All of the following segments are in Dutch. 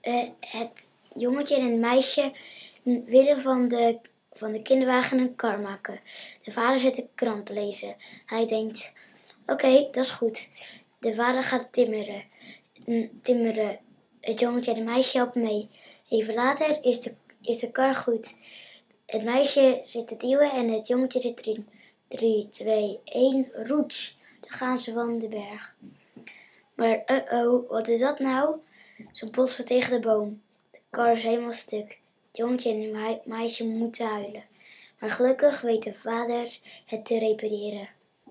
Het jongetje en het meisje willen van de kinderwagen een kar maken. De vader zit de krant te lezen. Hij denkt, oké, dat is goed. De vader gaat timmeren. Het jongetje en het meisje helpen mee. Even later is de kar goed. Het meisje zit te duwen en het jongetje zit erin. 3, 2, 1, roets. Dan gaan ze van de berg. Maar wat is dat nou? Ze botsen tegen de boom. De kar is helemaal stuk. Het jongetje en het meisje moeten huilen. Maar gelukkig weet de vader het te repareren.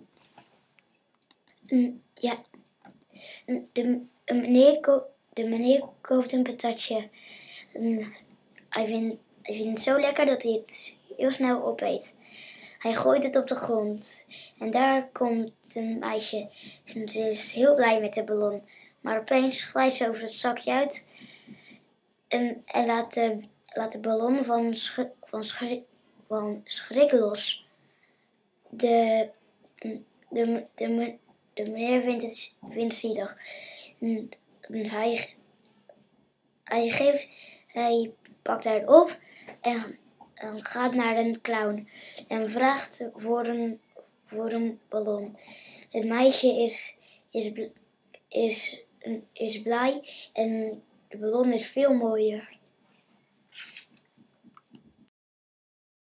Ja, de meneer koopt een patatje. Hij vindt het zo lekker dat hij het heel snel opeet. Hij gooit het op de grond. En daar komt een meisje. Ze is heel blij met de ballon. Maar opeens glijdt ze over het zakje uit. En laat de ballon van schrik los. De meneer vindt het zielig. Hij pakt haar op en gaat naar een clown en vraagt voor een ballon. Het meisje is blij en de ballon is veel mooier.